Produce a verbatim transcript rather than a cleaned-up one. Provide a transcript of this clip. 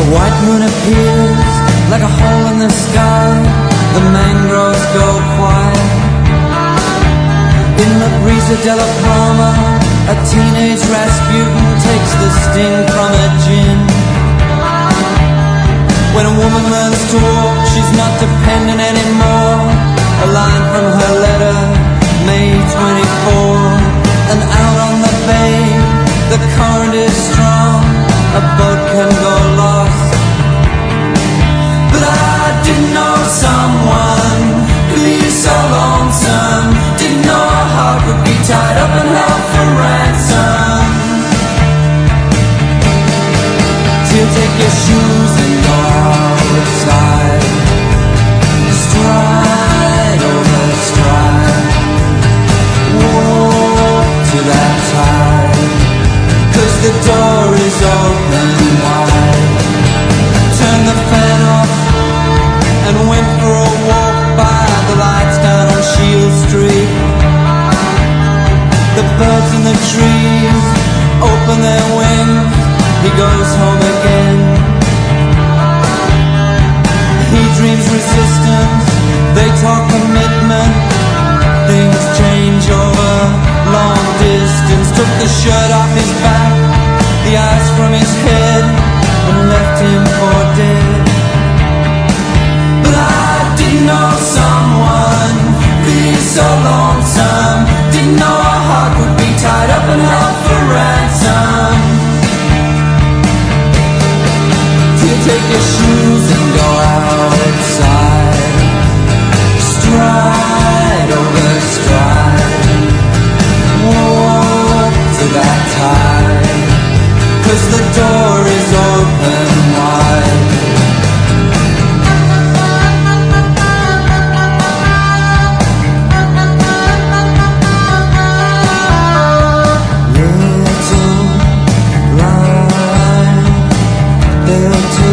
white moon appears like a hole in the sky. The mangroves go quiet. In the breeze of Della Palma, a teenage Rasputin takes the sting from a gin. When a woman learns to walk, she's not dependent anymore. A line from her letter, May twenty-fourth. And out on the bay, the current is strong. A boat can go lost. But I didn't know someone who be so lonesome. Didn't know a heart would be tied up and held for ransom. Till take your shoes and go outside. Stride over stride. Walk to that tide. Cause the door is open wide. Turn the fan off and went for a walk by the lights down on Shield Street. The birds in the trees open their wings. He goes home again. He dreams resistance. They talk commitment. Things change over long distance. Took the shirt off his back, the ice from his head, and left him for dead. But I didn't know someone be so lonesome. Didn't know a heart would be tied up and held for ransom. Till take your shoes and go outside. Stride over stride. Walk to that tide. Cause the door is open wide. Little light, they'll